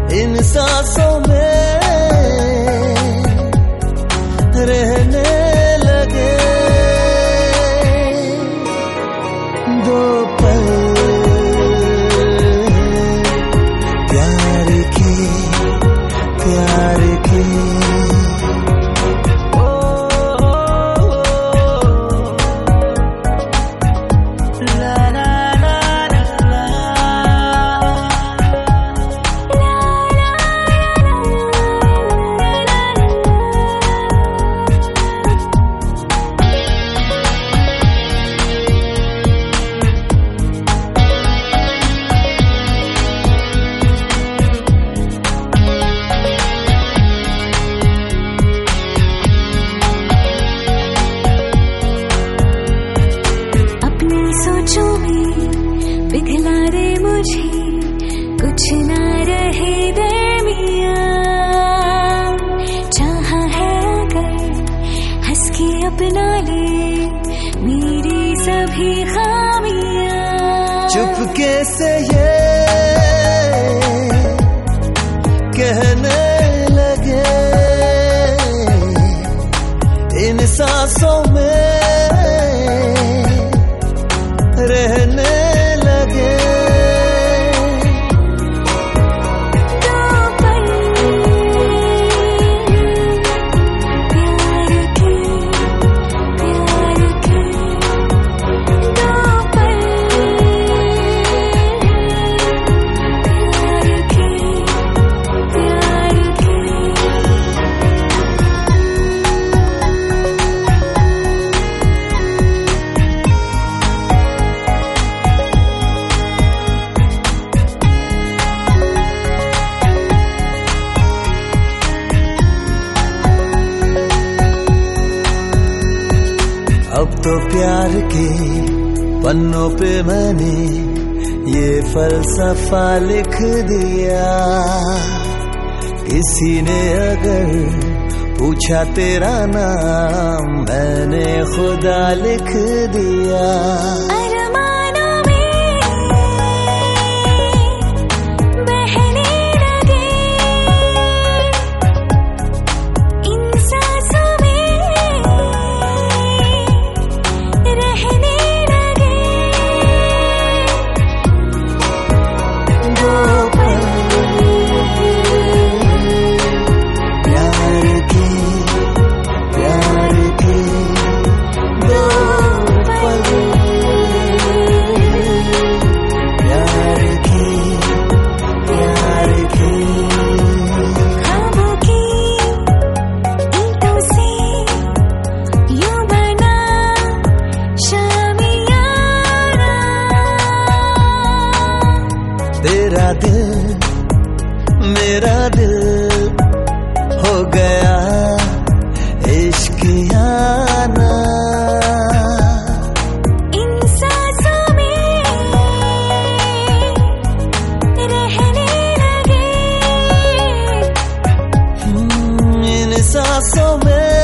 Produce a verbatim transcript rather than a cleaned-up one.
इन सांसों में रहने लगे। दो पल प्यार की प्यार की पिघला रे मुझे कुछ ना रहे दरमियां। चाहा है अगर हंस के अपना ले मेरी सभी खामियां। चुपके से ये कहने लगे इन सांसों में रहने लगे। अब तो प्यार के पन्नों पे मैंने ये फलसफा लिख दिया। किसी ने अगर पूछा तेरा नाम मैंने खुदा लिख दिया। तेरा दिल मेरा दिल हो गया इश्कियाना। इन सांसों में रहने लगे। इन सांसों में